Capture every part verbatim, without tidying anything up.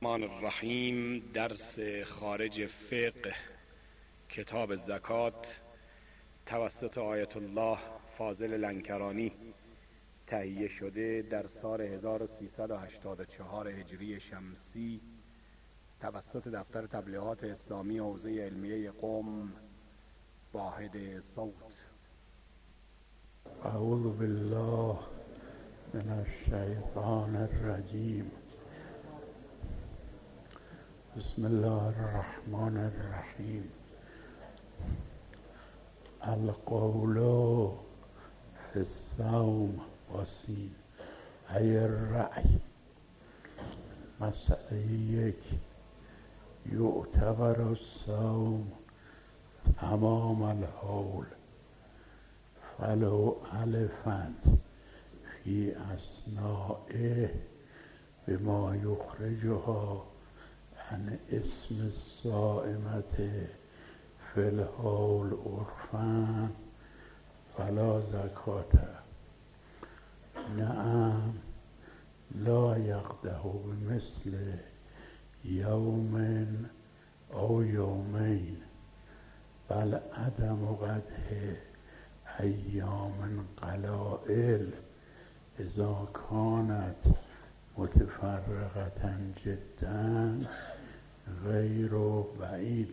الرحمن الرحیم. درس خارج فقه کتاب زکات توسط آیت الله فاضل لنکرانی تهیه شده در سال هزار و سیصد و هشتاد و چهار هجری شمسی توسط دفتر تبلیغات اسلامی حوزه علمیه قم واحد صوت. اعوذ بالله من الشیطان الرجیم. بسم الله الرحمن الرحیم. القول فی الصوم وسین ای الرأی. مسئله یک، یعتبر الصوم تمام الحول فلو علفت فی اثنائه بما یخرجها عن اسم الصائمة فی الحول عرفا فلا زکاة. نعم لا یقدح بمثل یوم او یومین بل عدم قدح ایام قلائل اذا كانت متفرقة جدا غیر بعید.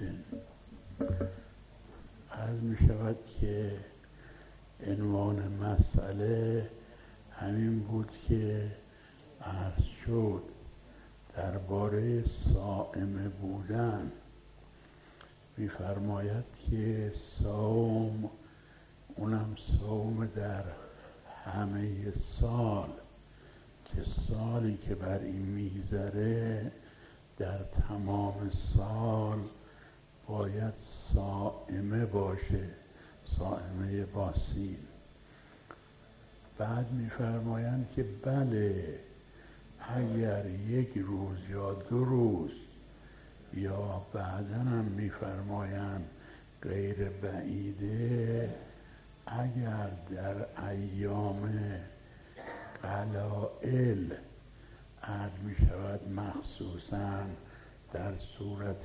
عرض می شود که عنوان مسئله همین بود که عرض شد درباره صائم بودن. می فرماید که صوم، اونم صوم در همه سال، که سالی که بر این میگذره در تمام سال باید صائمه باشه، صائمه باسین. بعد میفرمایند که بله، اگر یک روز یا دو روز یا بعداً هم میفرمایند غیر بعیده، اگر در ایام قلائل عرض می شود مخصوصاً در صورت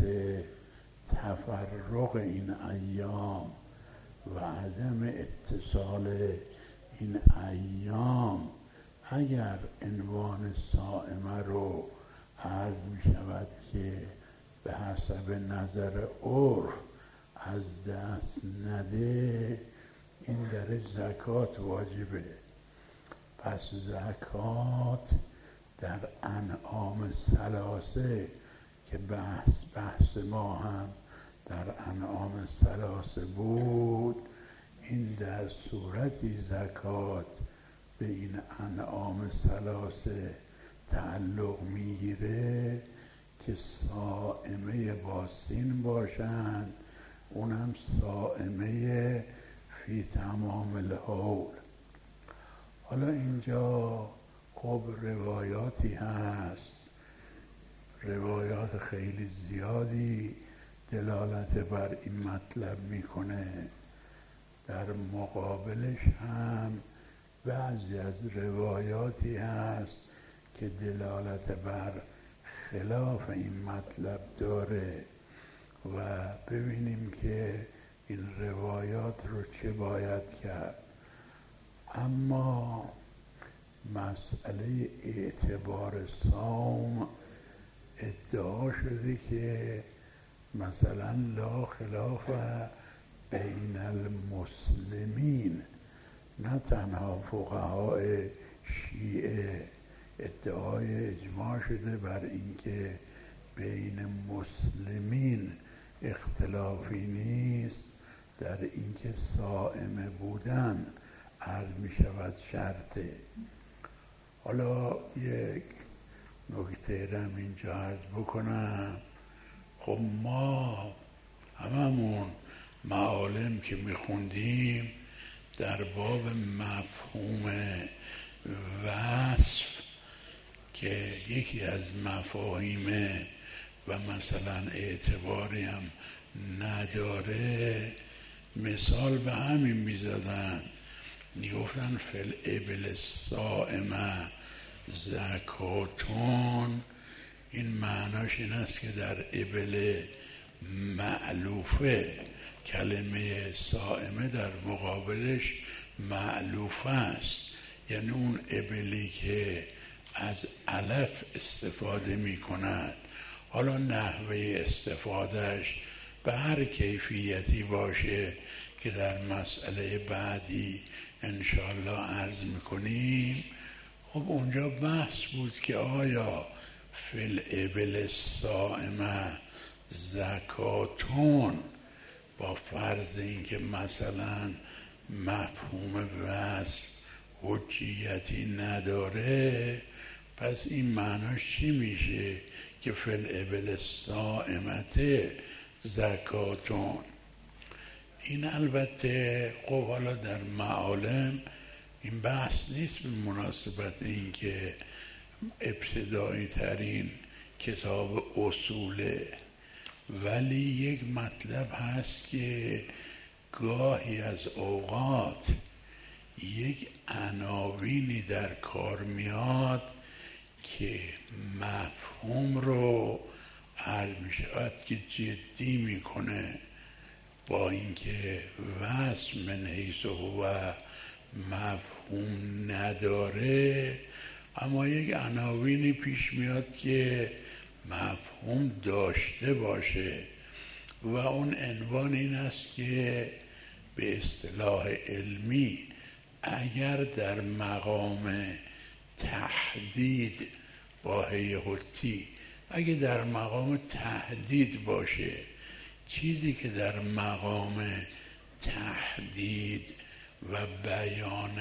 تفرق این ایام و عدم اتصال این ایام، اگر عنوان صائمه رو عرض می شود که به حسب نظر عرف از دست نده، این در زکات واجبه. پس زکات در انعام ثلاثه که بحث بحث ما هم در انعام ثلاثه بود، این در صورتی زکات به این انعام ثلاثه تعلق میگیره که صائمه باسین باشند، اونم صائمه فی تمام الحول. حالا اینجا خب روایاتی هست، روایات خیلی زیادی دلالت بر این مطلب میکنه. در مقابلش هم بعضی از روایاتی هست که دلالت بر خلاف این مطلب داره و ببینیم که این روایات رو چه باید کرد. اما مسئله اعتبار صوم ادعا شده که مثلا لا خلاف بین المسلمین، نه تنها فقهای شیعه، ادعای اجماع شده بر اینکه بین مسلمین اختلافی نیست در اینکه صائم بودن عرض می شود شرطه. حالا یک نکته رم اینجا عرض بکنم. خب ما هممون معالم که می خوندیم در باب مفهوم وصف که یکی از مفاهیمه و مثلا اعتباری هم نداره، مثال به همین می زدن، می گفتن فل ابل الصائمه زکاتون این معناش این است که در ابل معلوفه کلمه صائمه در مقابلش معلوفه است، یعنی اون ابلی که از علف استفاده می کند، حالا نحوه استفادهش به هر کیفیتی باشه که در مسئله بعدی انشاءالله عرض میکنیم. خب اونجا بحث بود که آیا فی الابل الصائمه زکاتون، با فرض اینکه مثلا مفهوم وصف حجیتی نداره، پس این معناش چی میشه که فی الابل الصائمه زکاتون؟ این البته خب حالا در معالم این بحث نیست به مناسبت اینکه ابتدایی ترین کتاب اصوله، ولی یک مطلب هست که گاهی از اوقات یک عناوینی در کار میاد که مفهوم رو عرض می شود که جدی میکنه، با اینکه وصف من حیث هو مفهوم نداره، اما یک عناوینی پیش میاد که مفهوم داشته باشه و اون عنوان این است که به اصطلاح علمی اگر در مقام تحدید با هی حتی، اگه در مقام تحدید باشه، چیزی که در مقام تحدید و بیان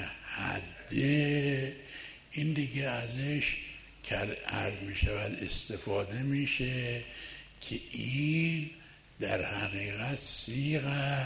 حده، این دیگه ازش که عرض می شود استفاده میشه که این در حقیقت صیغه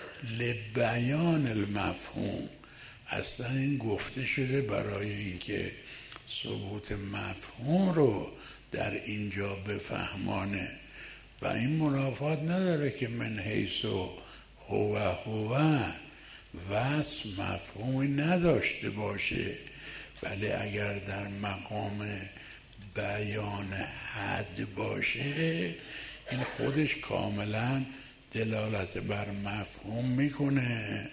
لبیان المفهوم، اصلا این گفته شده برای اینکه ثبوت مفهوم رو در اینجا بفهمانه و این منافات نداره که من حیث هو هو وصف مفهومی نداشته باشه، ولی اگر در مقام بیان حد باشه این خودش کاملا دلالت بر مفهوم میکنه،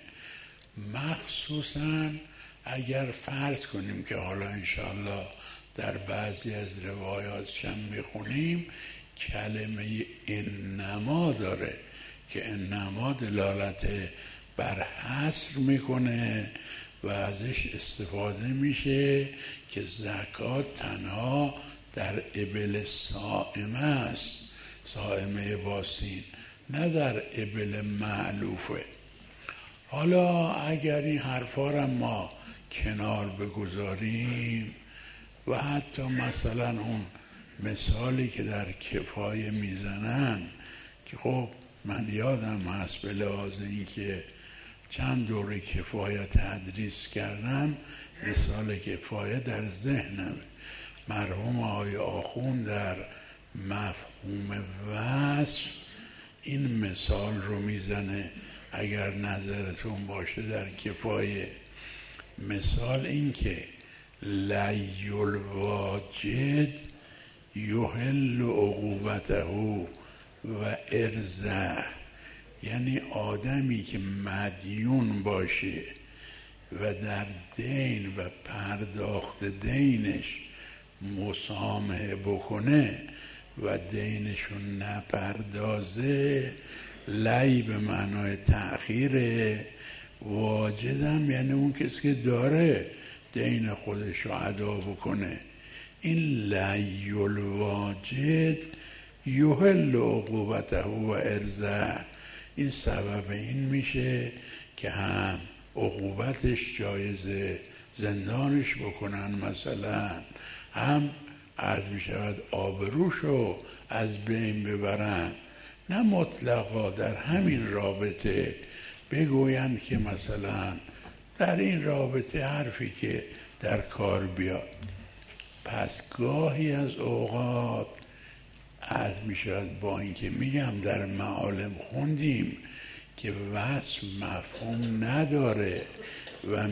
مخصوصا اگر فرض کنیم که حالا انشاءالله در بعضی از روایات هم میخونیم کلمه انما داره که انما دلالت بر حصر میکنه و ازش استفاده میشه که زکات تنها در ابل صائمه است، صائمه باسین، نه در ابل معلوفه. حالا اگر این حرفا را ما کنار بگذاریم و حتی مثلا اون مثالی که در کفایه میزنن که خب من یادم هست به لحاظ این که چند دوره کفایه تدریس کردم، مثال کفایه در ذهنم، مرحوم آقای آخوند در مفهوم وصف این مثال رو میزنه، اگر نظرتون باشه در کفایه. مثال این که لی الواجد یحل عقوبته و ارزه، یعنی آدمی که مدیون باشه و در دین و پرداخت دینش مسامحه بکنه و دینشون نپردازه، لی به معنای تأخیره، واجدم یعنی اون کسی که داره دین خودش رو ادا بکنه. این لی الواجد یحل عقوبته و ارزه، این سبب این میشه که هم عقوبتش جایزه زندانش بکنن مثلا، هم عرض می شود آبروشو از بین ببرن، نه مطلقا در همین رابطه بگوین که مثلا در این رابطه حرفی که در کار بیاد. پس گاهی از اوقات عرض می شود با اینکه میگم در معالم خوندیم که وصف مفهوم نداره و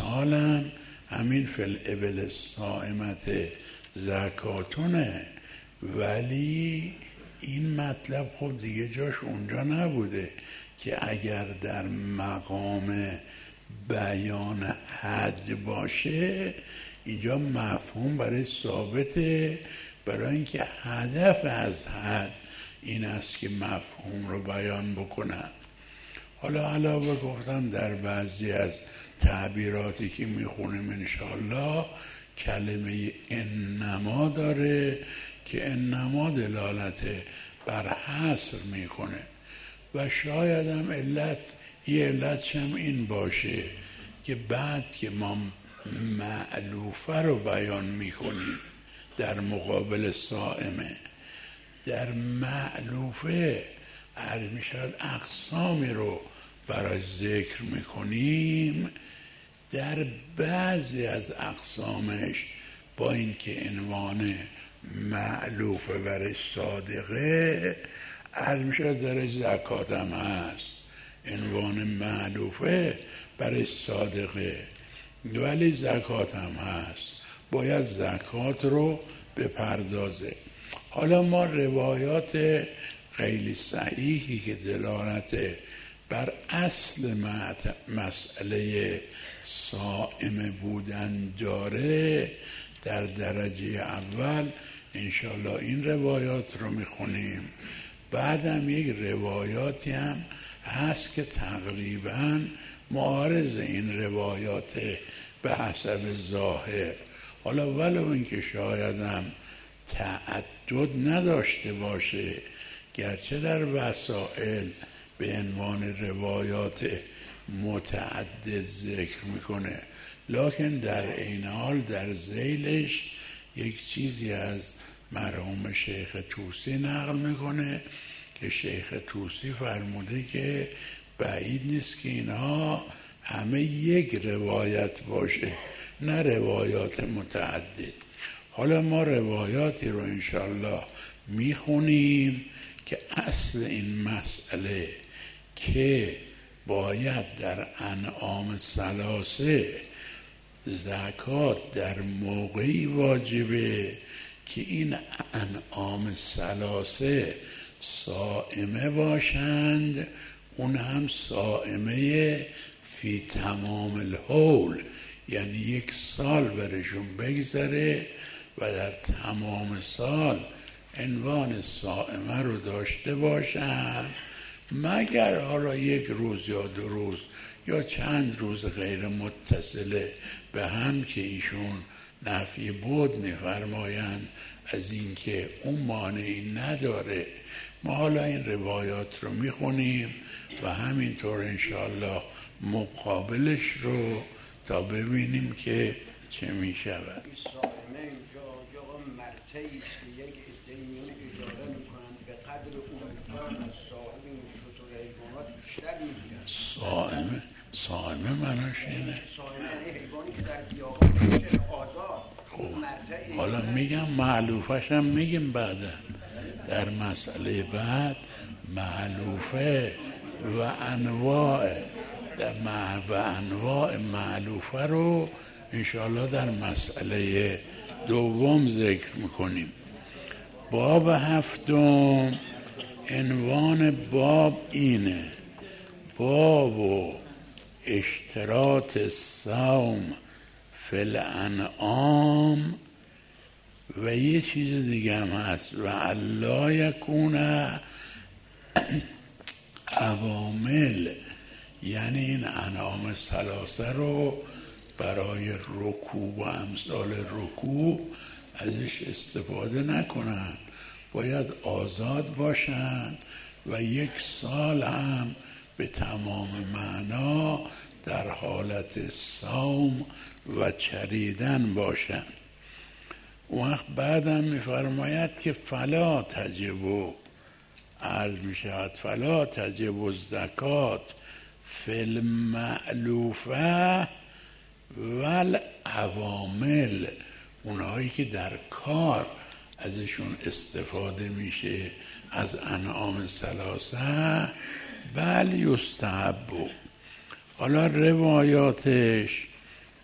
مثالم همین فی الابل الصائمه زکاتونه، ولی این مطلب خب دیگه جاش اونجا نبوده که اگر در مقام بیان حد باشه اینجا مفهوم برای ثابته، برای اینکه هدف از حد این است که مفهوم رو بیان بکنن. حالا علاوه گفتم در بعضی از تعبیراتی که میخونیم انشاءالله کلمه انما داره که انما دلالت بر حصر میکنه و شاید هم علت یه علتش هم این باشه که بعد که ما مألوفه رو بیان میکنیم در مقابل صائمه، در مألوفه عرض میشود اقسامی رو برای ذکر میکنیم، در بعضی از اقسامش با اینکه عنوان مألوفه برای صادقه عرض میشود در زکات هم هست، عنوان مألوفه برای صادقه ولی زکات هم هست، باید زکات رو بپردازه. حالا ما روایات خیلی صحیحی که دلالت بر اصل مسئله صائم بودن داره در درجه اول انشالله این روایات رو میخونیم، بعدم یک روایاتی هم هست که تقریبا معارض این روایات به حسب ظاهر، حالا ولو اینکه شاید هم تعدد نداشته باشه گرچه در وسائل به عنوان روایات متعدد ذکر میکنه، لکن در این حال در ذیلش یک چیزی از مرحوم شیخ طوسی نقل میکنه که شیخ طوسی فرموده که بعید نیست که اینها همه یک روایت باشه نه روایات متعدد. حالا ما روایاتی رو انشالله میخونیم که اصل این مسئله که باید در انعام ثلاثه زکات در موقعی واجبه که این انعام ثلاثه صائمه باشند، اون هم صائمه فی تمام الحول، یعنی یک سال برشون بگذره و در تمام سال عنوان صائمه رو داشته باشند، مگر حالا یک روز یا دو روز یا چند روز غیر متصله به هم که ایشون نفی بود می‌فرمایند از اینکه اون مانعی نداره. ما حالا این روایات رو میخونیم و همینطور انشاءالله مقابلش رو تا ببینیم که چه میشود. صائمه اینجا آقا مرتعی است که یک عده‌ای میان اجاره میکنند به قدر اون از صاحب این شتر حیوانات بیشتر میگیرند. صائمه صائمه معناش اینه صائمه یعنی حیوانی که در بیابان میشه آزاد. خب حالا میگم معلوفش هم میگیم بعدا در مسئله بعد معلوفه و انواع و انواع معلوفه رو انشاءالله در مسئله دوم ذکر میکنیم. باب هفتم عنوان باب اینه: باب و اشتراط الصوم فی الانعام، و یه چیز دیگه هم هست و الا یکون عوامل، یعنی این انعام ثلاثه رو برای رکوع و امثال رکوع ازش استفاده نکنن، باید آزاد باشن و یک سال هم به تمام معنا در حالت صوم و چریدن باشن. اون وقت بعدم میفرماید که فلا تجب، عرض میشود فلا تجب الزکات فی المألوفه والعوامل، اونهایی که در کار ازشون استفاده میشه از انعام ثلاثه، بل یستحب. حالا روایاتش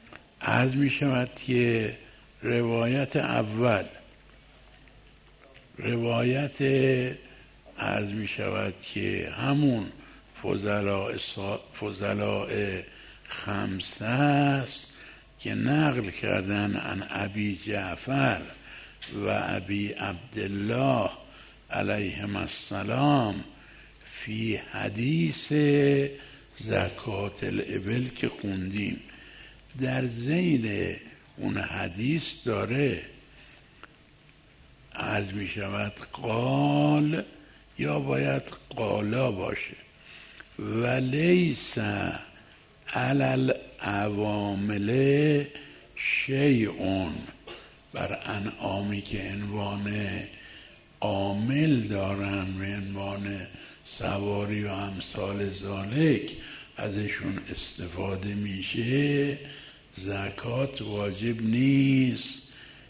عرض میشود که روایت اول روایت عرض می شود که همون فضلاء فضلاء خمسه است که نقل کردن عن ابی جعفر و ابی عبدالله علیهم السلام فی حدیث زکات الابل که خوندیم. در ذیل اون حدیث داره عرض می شود قال، یا باید قالا باشه، و لیس علی العوامل شیئون، بر انعامی که عنوان عامل دارن و عنوان سواری و امثال ذالک ازشون استفاده میشه، زکات واجب نیست.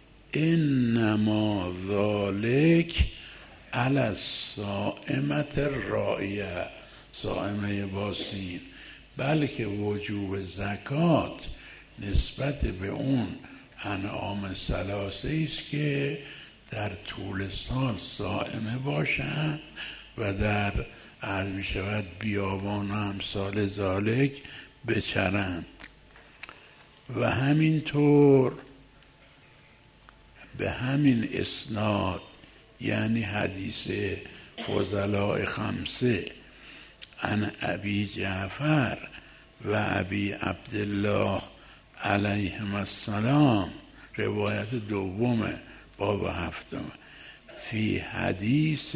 انما ذالک علی الصائمة الرائیه، صائمه باسین، بلکه وجوب زکات نسبت به اون انعام ثلاثه است که در طول سال صائمه باشند و در عرض می شود بیابان و امثال ذالک بچرند. و همینطور به همین اسناد، یعنی حدیث فضلاء خمسه عن ابی جعفر و ابی عبدالله علیهم السلام، روایت دوم باب هفتم، فی حدیث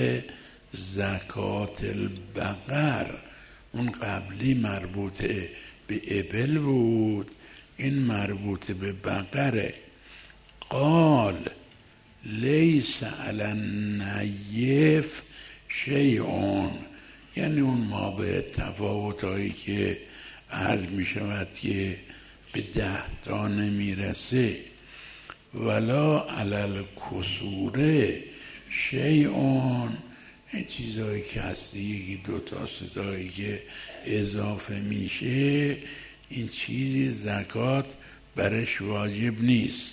زکات البقر، اون قبلی مربوط به ابل بود، این مربوط به بقره. قال لیس علی النیف شیئون، یعنی اون ما به تفاوتایی که عرض می شود که به ده تا نمیرسه. ولا علی الکسوره شیئون، این چیزایی که هستی یکی دو تا ستایی که اضافه میشه، این چیزی زکات برش واجب نیست.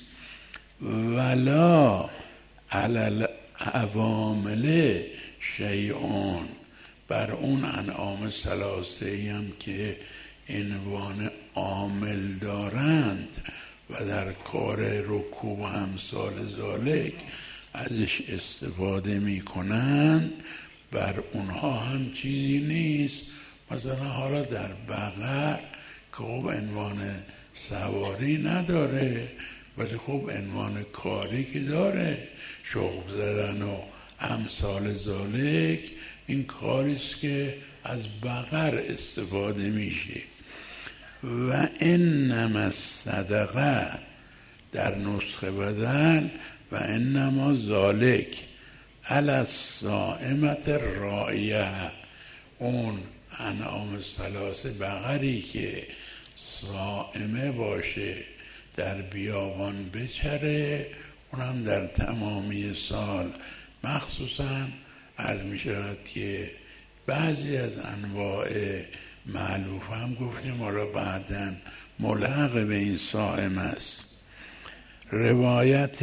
ولا علی العوامل شیئون، بر اون انعام ثلاثه هم که عنوان عامل دارند و در کار رکوب و امثال ذالک ازش استفاده میکنند، بر اونها هم چیزی نیست. مثلا حالا در بقر که خب عنوان سواری نداره، ولی خب عنوان کاری که داره، شغل زدن و امثال ذالک، این کاریست که از بقر استفاده میشه. و انما الصدقه، در نسخه بدل و انما ذالک علی الصائمة الرائیه، اون انعام ثلاثه بقری که صائمه باشه در بیابان بچره، اونم در تمامی سال، مخصوصا عرض می شود که بعضی از انواع معلوف هم گفتیم حالا بعداً ملحق به این صائم است. روایت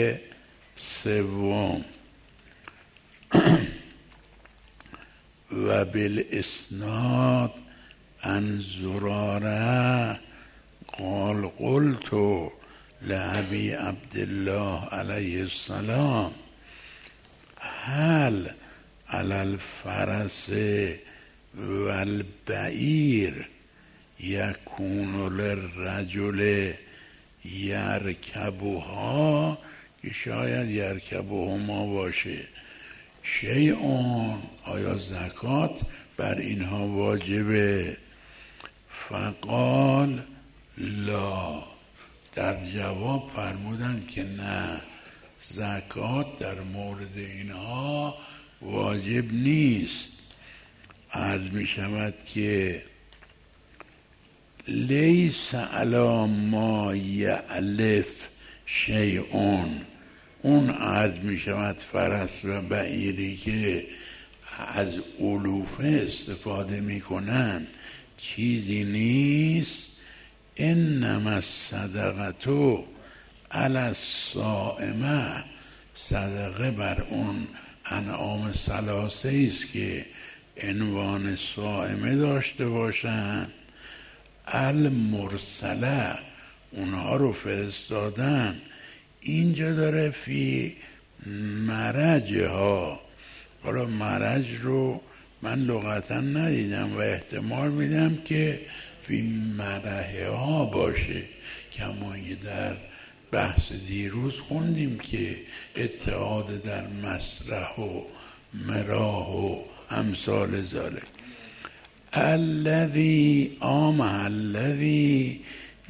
سوم و بالاسناد عن زراره قال قلت لابی عبدالله علیه السلام هل علی الفرس والبعیر یکون للرجل یرکبها، که شاید یرکبهما باشه، شیئون، آیا زکات بر اینها واجبه؟ فقال لا، در جواب فرمودن که نه، زکات در مورد اینها واجب نیست. عرض می شود که لیس علی ما یعلف شیئون، اون عرض می شود فرس و بعیری که از علوفه استفاده می کنن چیزی نیست. انما الصدقه علی الصائمه، صدقه بر اون انعام ثلاثه است که عنوان صائمه داشته باشن. المرسله اونها رو فرستادن. اینجا داره فی مرجها. حالا مرج رو من لغتا ندیدم و احتمال میدم که فی مرحه ها باشه، کما که در بحث دیروز خوندیم که اتحاد در مسرح و مراه و امثال ذالک. الذی آمه الذی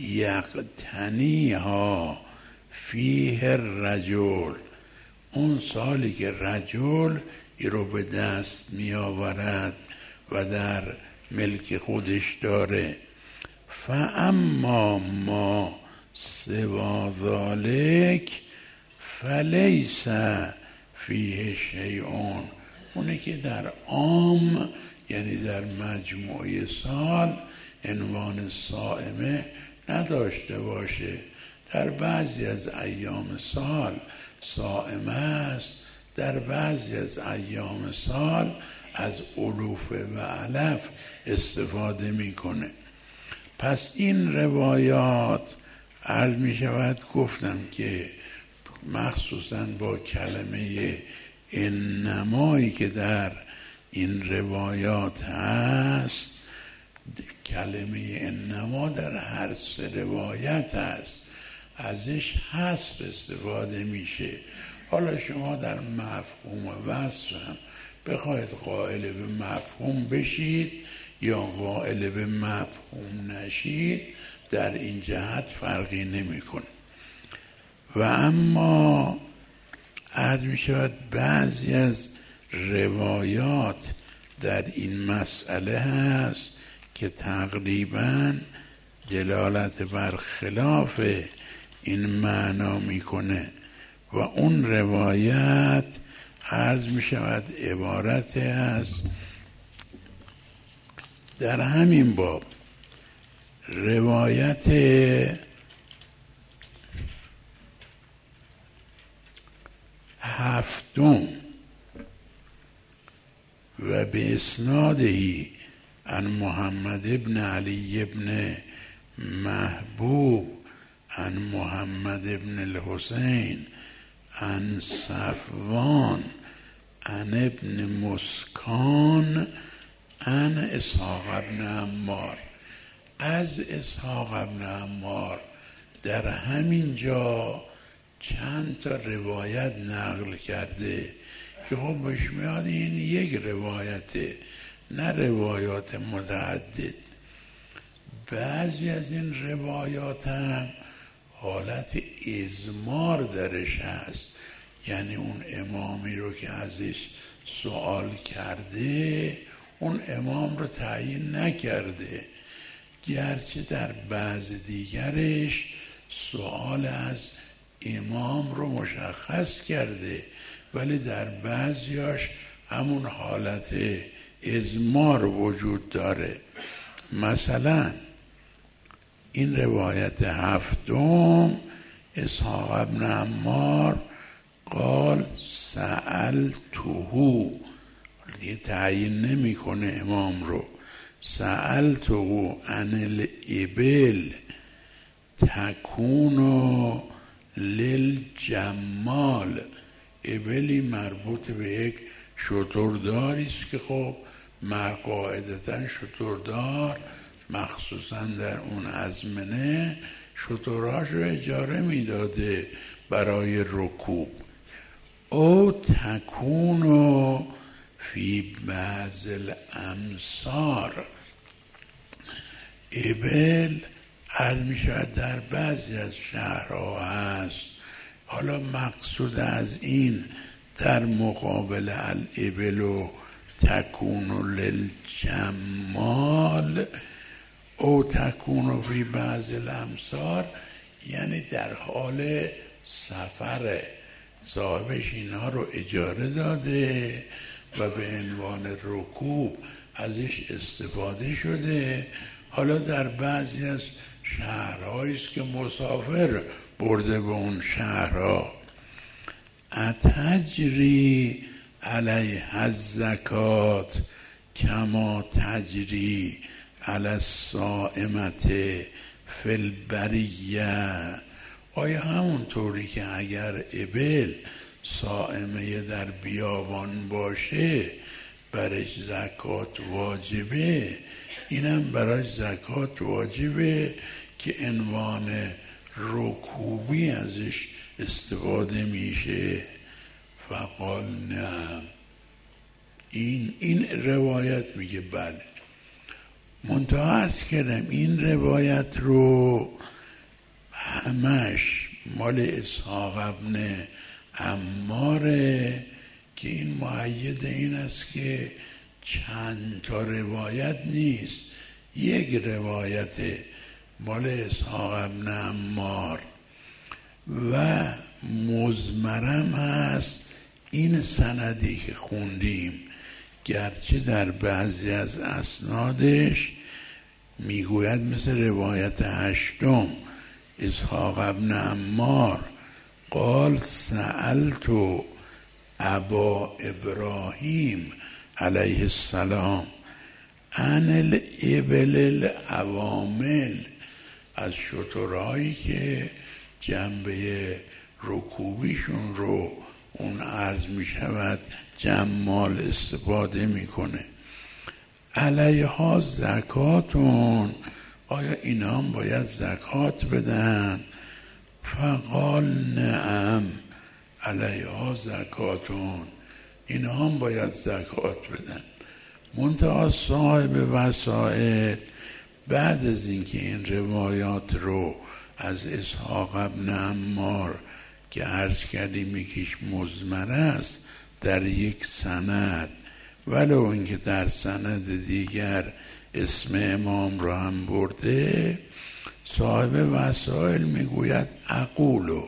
یقتنیها فیه الرجل، اون سالی که رجل ای رو به دست می آورد و در ملک خودش داره. فاما ما سوا ذالک فلیس فیه شیئون، اونه که در عام یعنی در مجموعه سال عنوان صائمه نداشته باشه. در بعضی از ایام سال صائمه است، در بعضی از ایام سال از علوف و علف استفاده میکنه. پس این روایات عرض می شود گفتم که مخصوصا با کلمه انمایی که در این روایات هست، کلمه انما در هر سه روایت هست، ازش حذف استفاده میشه. حالا شما در مفهوم وصف هم بخواید قائل به مفهوم بشید یا قائل به مفهوم نشید، در این جهت فرقی نمیکنه. و اما عرض می شود بعضی از روایات در این مسئله هست که تقریبا دلالت بر خلاف این معنا میکنه و اون روایت عرض می شود عبارت است در همین باب. روایت هفتم و به اسنادهی عن محمد ابن علی ابن محبوب عن محمد ابن الحسین عن صفوان عن ابن مسکان عن اسحاق ابن عمار. از اسحاق ابن عمار در همین جا چند تا روایت نقل کرده که خب بهش میاد این یک روایته، نه روایات متعدد. بعضی از این روایات هم حالت اضمار درش هست، یعنی اون امامی رو که ازش سوال کرده اون امام رو تعیین نکرده، گرچه در بعض دیگرش سوال از امام رو مشخص کرده، ولی در بعضیاش همون حالت اضمار وجود داره. مثلا این روایت هفتم اسحاق ابن عمار قال سألته، دیگه تعیین نمی کنه امام رو، سألته عن الابل تکون للجمال. ابلی مربوط به یک شترداری است که خب قاعدتا شتردار مخصوصا در اون ازمنه شترهاش رو اجاره میداده برای رکوب. او تکونو فی بعض الامصار، ابل عرض می شود در بعضی از شهرها هست. حالا مقصود از این در مقابل الابل و تکون للجمال او تکون فی بعض الامصار، یعنی در حال سفر صاحبش اینا رو اجاره داده و به عنوان رکوب ازش استفاده شده. حالا در بعضی از شهرهایی است که مسافر برده به اون شهرها. اتجری علیه الزکات کما تجری علی الصائمة فی البریه. آیا همونطوری که اگر ابل صائمه در بیابان باشه برش زکات واجبه، اینم براش زکات واجبه که عنوان رکوبی ازش استفاده میشه؟ فقال نعم. این این روایت میگه بله. منتها عرض کردم این روایت رو همش مال اسحاق ابن عماره که این مؤید این است که چند تا روایت نیست، یک روایت مال اسحاق ابن عمار و مزمرم هست این سندی که خوندیم، گرچه در بعضی از اسنادش میگوید مثل روایت هشتم اسحاق ابن عمار قال سألت ابا ابراهیم علیه السلام عن الابل العوامل، از شترهایی که جنبه رکوبیشون رو اون عرض می شود جمال استفاده میکنه. علیها زکاتون، آیا اینا هم باید زکات بدن؟ فقال نعم علیها زکاتون، اینا هم باید زکات بدن. منتها صاحب وسائل بعد از اینکه این روایات رو از اسحاق ابن عمار که عرض کردیم یکیش مزمره است در یک سند، ولو اینکه در سند دیگر اسم امام را هم برده، صاحب وسائل میگوید اقولو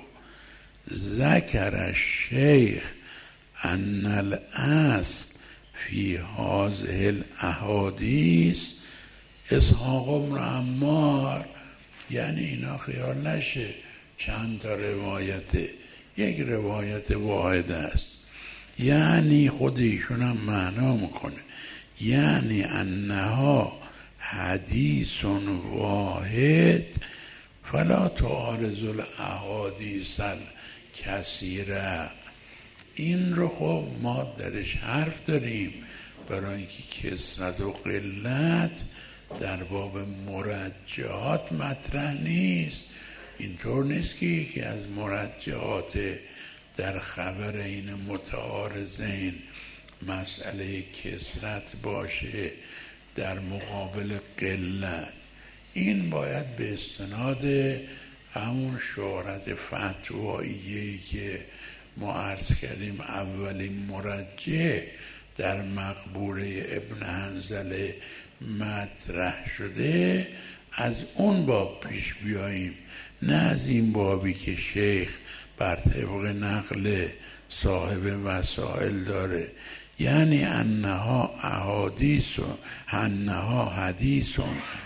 ذکر الشیخ ان الاصل فی هذه الاحادیث اسحاق ابن عمار، یعنی اینا خیال نشه چند تا روایته، یک روایت واحد است. یعنی خود ایشون هم معنا میکنه، یعنی انها حدیث واحد فلا تعارض الاحادیث الکثیره. این رو خب ما درش حرف داریم، برای اینکه کثرت و قلت در باب مرجحات مطرح نیست. اینطور نیست که یکی از مرجحات در خبر این متعارضین مسئله کثرت باشه در مقابل قلت. این باید به استناد همون شهرت فتواییه‌ای که ما عرض کردیم اولین مرجح در مقبوله ابن حنظله مطرح شده، از اون باب پیش بیاییم، نه از این بابی که شیخ بر طبق نقل صاحب وسائل داره، یعنی انها احادیث انها حدیث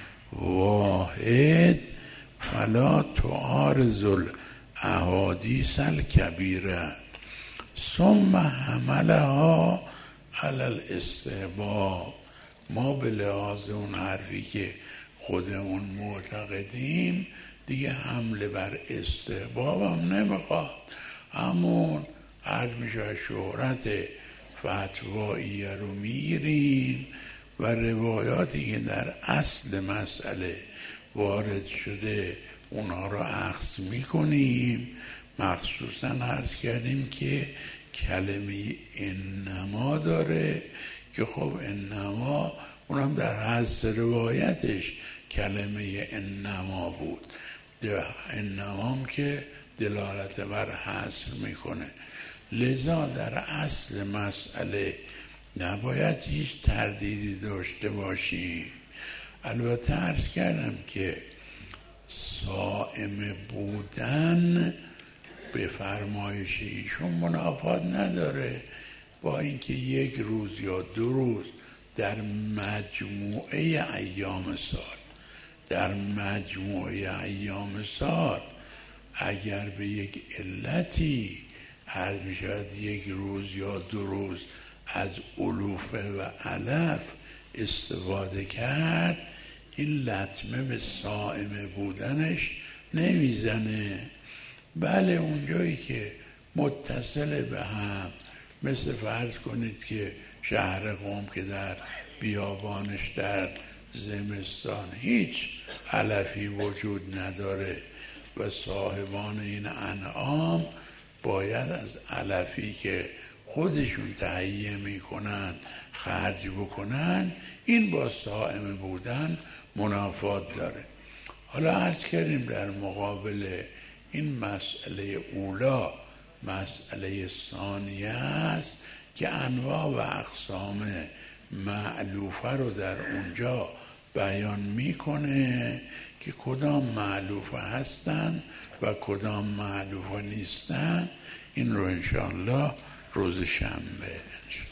واحد فلا تعارض الاحادیث الکبیره ثم حملها علی الاستحباب. ما به لحاظ اون حرفی که خودمون معتقدیم دیگه حمله بر استحباب هم نمیخواد، همون عرض میشه شهرت فتواییه رو میگیریم و روایاتی که در اصل مسئله وارد شده اونها رو اخذ میکنیم. مخصوصا عرض کردیم که کلمه انما داره که خب انما اونم در حدث روایتش کلمه انما بود، انما که دلالت بر حصر میکنه. لذا در اصل مسئله نباید هیچ تردیدی داشته باشیم. البته عرض کردم که صائم بودن به فرمایش ایشون منافات نداره با اینکه یک روز یا دو روز در مجموعه ایام سال در مجموعه ایام سال اگر به یک علتی هر میشود یک روز یا دو روز از علوفه و علف استفاده کرد، این لطمه به صائم بودنش نمیزنه. بله اونجایی که متصل به هم، مثل فرض کنید که شهر قم که در بیابانش در زمستان هیچ علفی وجود نداره و صاحبان این انعام باید از علفی که خودشون تهیه میکنن خرج بکنن، این با صائم بودن منافات داره. حالا عرض کردیم در مقابل این مسئله اولا مسئله ثانیه است که انواع و اقسام مألوفه رو در اونجا بیان میکنه که کدام مألوفه هستن و کدام مألوفه نیستن. این رو انشاءالله روز شنبه